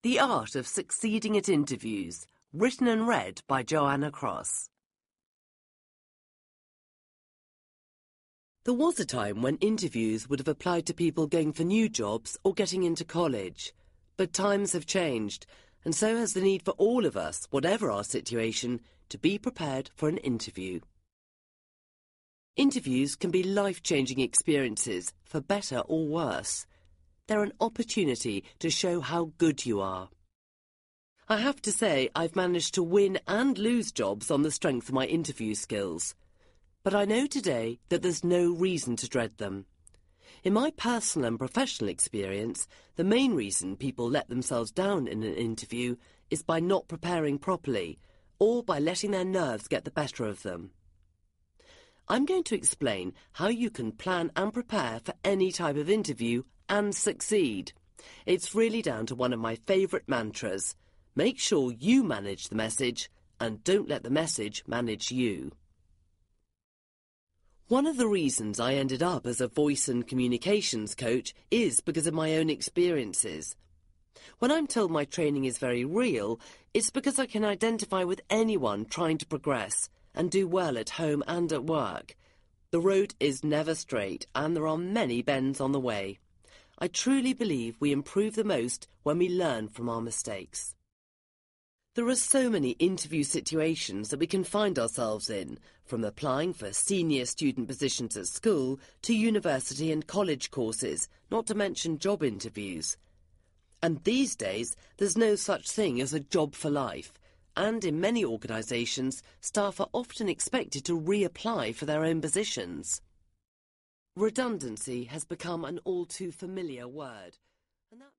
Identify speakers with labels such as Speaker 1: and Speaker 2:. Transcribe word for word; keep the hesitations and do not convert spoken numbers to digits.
Speaker 1: The Art of Succeeding at Interviews, written and read by Joanna Cross. There was a time when interviews would have applied to people going for new jobs or getting into college. But times have changed, and so has the need for all of us, whatever our situation, to be prepared for an interview. Interviews can be life-changing experiences, for better or worse. They're an opportunity to show how good you are. I have to say I've managed to win and lose jobs on the strength of my interview skills. But I know today that there's no reason to dread them. In my personal and professional experience, the main reason people let themselves down in an interview is by not preparing properly, or by letting their nerves get the better of them. I'm going to explain how you can plan and prepare for any type of interview and succeed. It's really down to one of my favourite mantras. Make sure you manage the message, and don't let the message manage you. One of the reasons I ended up as a voice and communications coach is because of my own experiences. When I'm told my training is very real, it's because I can identify with anyone trying to progress and do well at home and at work. The road is never straight, and there are many bends on the way. I truly believe we improve the most when we learn from our mistakes. There are so many interview situations that we can find ourselves in, from applying for senior student positions at school to university and college courses, not to mention job interviews. And these days, there's no such thing as a job for life, and in many organisations, staff are often expected to reapply for their own positions. Redundancy has become an all too familiar word. And that